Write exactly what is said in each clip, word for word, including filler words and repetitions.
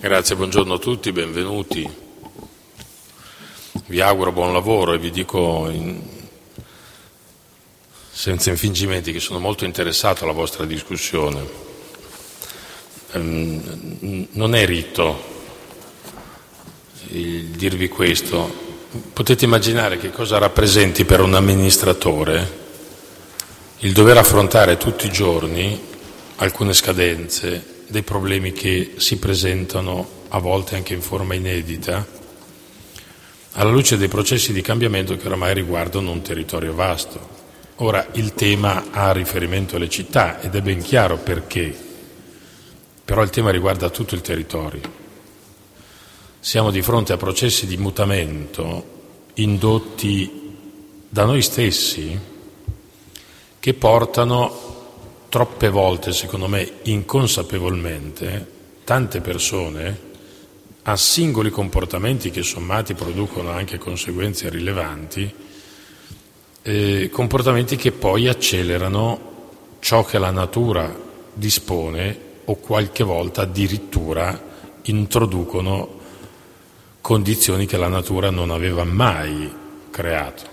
Grazie, buongiorno a tutti, benvenuti. Vi auguro buon lavoro e vi dico in... senza infingimenti che sono molto interessato alla vostra discussione. Ehm, non è rito il dirvi questo. Potete immaginare che cosa rappresenti per un amministratore il dover affrontare tutti i giorni alcune scadenze, dei problemi che si presentano a volte anche in forma inedita, alla luce dei processi di cambiamento che oramai riguardano un territorio vasto. Ora, il tema ha riferimento alle città ed è ben chiaro perché, però il tema riguarda tutto il territorio. Siamo di fronte a processi di mutamento indotti da noi stessi che portano troppe volte, secondo me, inconsapevolmente, tante persone a singoli comportamenti che sommati producono anche conseguenze rilevanti, eh, comportamenti che poi accelerano ciò che la natura dispone o qualche volta addirittura introducono condizioni che la natura non aveva mai creato.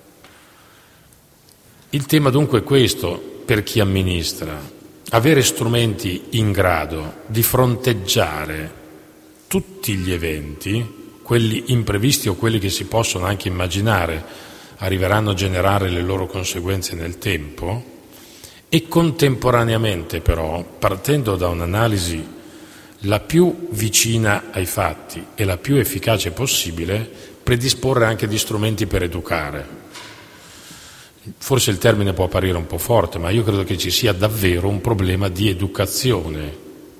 Il tema dunque è questo. Per chi amministra, avere strumenti in grado di fronteggiare tutti gli eventi, quelli imprevisti o quelli che si possono anche immaginare arriveranno a generare le loro conseguenze nel tempo, e contemporaneamente però, partendo da un'analisi la più vicina ai fatti e la più efficace possibile, predisporre anche di strumenti per educare. Forse il termine può apparire un po' forte, ma io credo che ci sia davvero un problema di educazione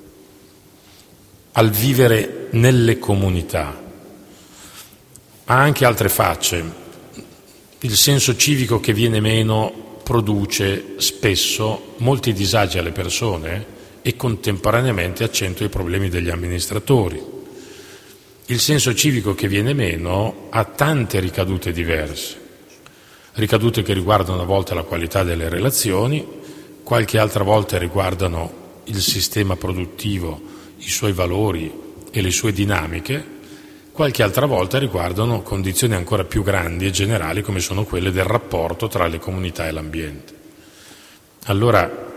al vivere nelle comunità. Ha anche altre facce. Il senso civico che viene meno produce spesso molti disagi alle persone e contemporaneamente accentua i problemi degli amministratori. Il senso civico che viene meno ha tante ricadute diverse. Ricadute che riguardano a volte la qualità delle relazioni, qualche altra volta riguardano il sistema produttivo, i suoi valori e le sue dinamiche, qualche altra volta riguardano condizioni ancora più grandi e generali come sono quelle del rapporto tra le comunità e l'ambiente. Allora,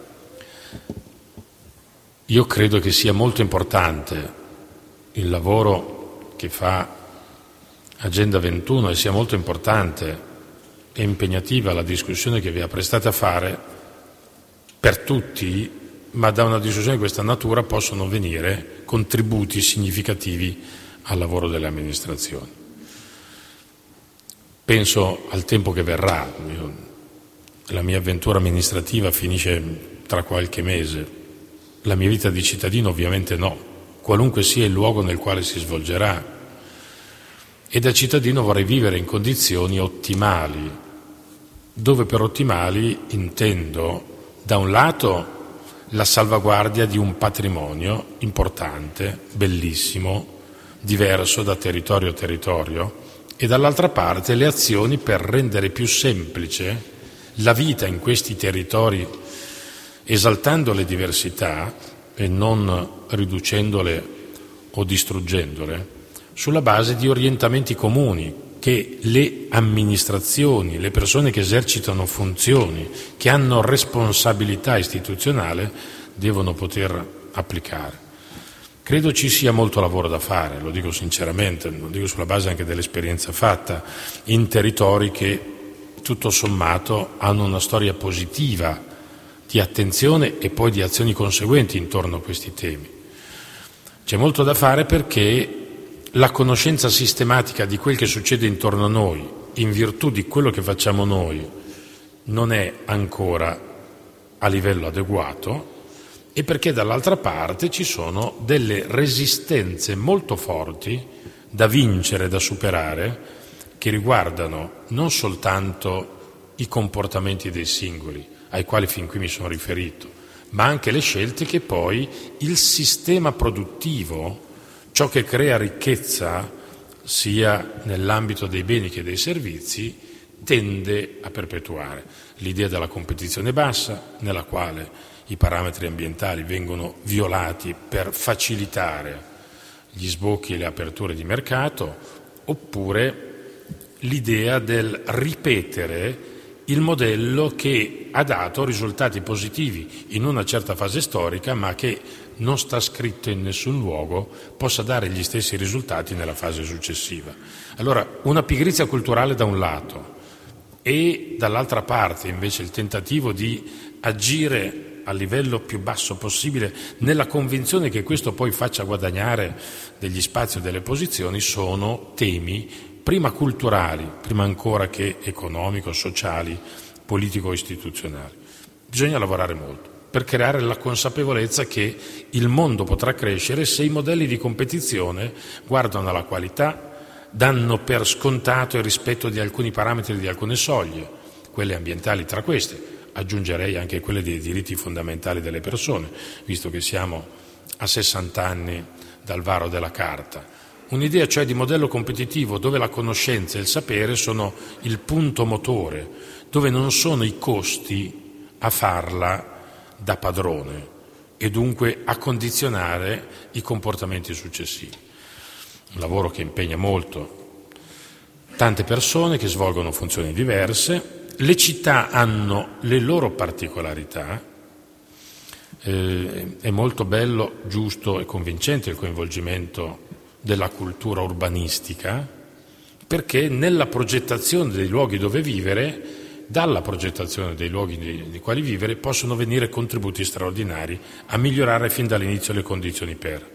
io credo che sia molto importante il lavoro che fa Agenda ventuno e sia molto importante e impegnativa la discussione che vi apprestate a fare per tutti, ma da una discussione di questa natura possono venire contributi significativi al lavoro delle amministrazioni. Penso al tempo che verrà. Io, la mia avventura amministrativa finisce tra qualche mese, la mia vita di cittadino ovviamente no, qualunque sia il luogo nel quale si svolgerà. E da cittadino vorrei vivere in condizioni ottimali, dove per ottimali intendo, da un lato, la salvaguardia di un patrimonio importante, bellissimo, diverso da territorio a territorio, e dall'altra parte le azioni per rendere più semplice la vita in questi territori, esaltando le diversità e non riducendole o distruggendole, sulla base di orientamenti comuni che le amministrazioni, le persone che esercitano funzioni, che hanno responsabilità istituzionale, devono poter applicare. Credo ci sia molto lavoro da fare, lo dico sinceramente, lo dico sulla base anche dell'esperienza fatta, in territori che tutto sommato hanno una storia positiva di attenzione e poi di azioni conseguenti intorno a questi temi. C'è molto da fare perché la conoscenza sistematica di quel che succede intorno a noi, in virtù di quello che facciamo noi, non è ancora a livello adeguato, e perché dall'altra parte ci sono delle resistenze molto forti da vincere, da superare, che riguardano non soltanto i comportamenti dei singoli, ai quali fin qui mi sono riferito, ma anche le scelte che poi il sistema produttivo, ciò che crea ricchezza sia nell'ambito dei beni che dei servizi, tende a perpetuare. L'idea della competizione bassa, nella quale i parametri ambientali vengono violati per facilitare gli sbocchi e le aperture di mercato, oppure l'idea del ripetere il modello che ha dato risultati positivi in una certa fase storica, ma che non sta scritto in nessun luogo possa dare gli stessi risultati nella fase successiva. Allora, una pigrizia culturale da un lato e dall'altra parte invece il tentativo di agire a livello più basso possibile nella convinzione che questo poi faccia guadagnare degli spazi o delle posizioni, sono temi prima culturali, prima ancora che economico, sociali, politico-istituzionali. Bisogna lavorare molto per creare la consapevolezza che il mondo potrà crescere se i modelli di competizione guardano alla qualità, danno per scontato il rispetto di alcuni parametri, di alcune soglie, quelle ambientali tra queste. Aggiungerei anche quelle dei diritti fondamentali delle persone, visto che siamo a sessanta anni dal varo della Carta. Un'idea cioè di modello competitivo dove la conoscenza e il sapere sono il punto motore, dove non sono i costi a farla da padrone e dunque a condizionare i comportamenti successivi. Un lavoro che impegna molto tante persone che svolgono funzioni diverse. Le città hanno le loro particolarità, eh, è molto bello, giusto e convincente il coinvolgimento della cultura urbanistica, perché nella progettazione dei luoghi dove vivere, dalla progettazione dei luoghi nei quali vivere, possono venire contributi straordinari a migliorare fin dall'inizio le condizioni per.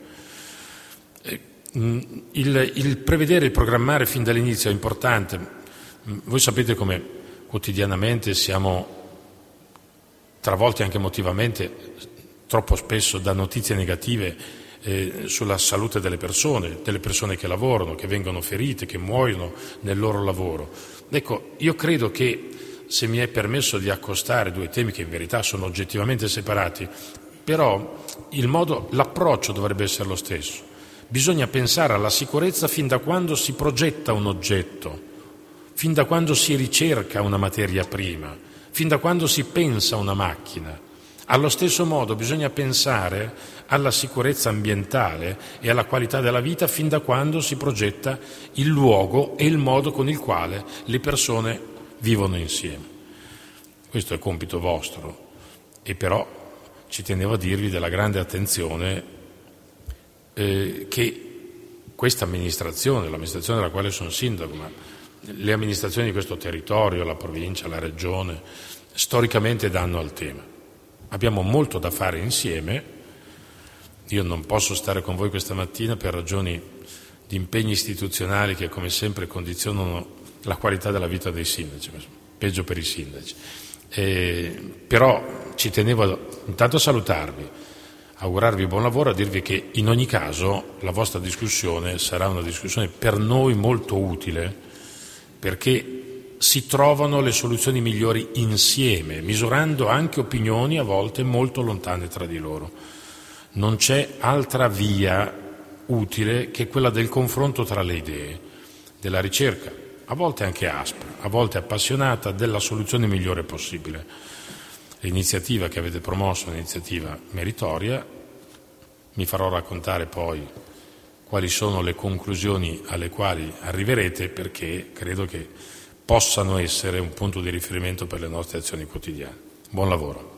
Il, il prevedere, il programmare fin dall'inizio è importante. Voi sapete come quotidianamente siamo travolti anche emotivamente troppo spesso da notizie negative eh, sulla salute delle persone, delle persone che lavorano, che vengono ferite, che muoiono nel loro lavoro. Ecco, io credo che, se mi è permesso di accostare due temi che in verità sono oggettivamente separati, però il modo, l'approccio dovrebbe essere lo stesso. Bisogna pensare alla sicurezza fin da quando si progetta un oggetto, fin da quando si ricerca una materia prima, fin da quando si pensa una macchina. Allo stesso modo bisogna pensare alla sicurezza ambientale e alla qualità della vita fin da quando si progetta il luogo e il modo con il quale le persone vivono insieme. Questo è compito vostro, e però ci tenevo a dirvi della grande attenzione eh, che questa amministrazione, l'amministrazione della quale sono sindaco, ma le amministrazioni di questo territorio, la provincia, la regione, storicamente danno al tema. Abbiamo molto da fare insieme. Io non posso stare con voi questa mattina per ragioni di impegni istituzionali che, come sempre, condizionano la qualità della vita dei sindaci, peggio per i sindaci. Eh, però ci tenevo a, intanto a salutarvi, augurarvi buon lavoro, a dirvi che in ogni caso la vostra discussione sarà una discussione per noi molto utile, perché si trovano le soluzioni migliori insieme, misurando anche opinioni a volte molto lontane tra di loro. Non c'è altra via utile che quella del confronto tra le idee, della ricerca, a volte anche aspra, a volte appassionata, della soluzione migliore possibile. L'iniziativa che avete promosso è un'iniziativa meritoria. Mi farò raccontare poi quali sono le conclusioni alle quali arriverete, perché credo che possano essere un punto di riferimento per le nostre azioni quotidiane. Buon lavoro.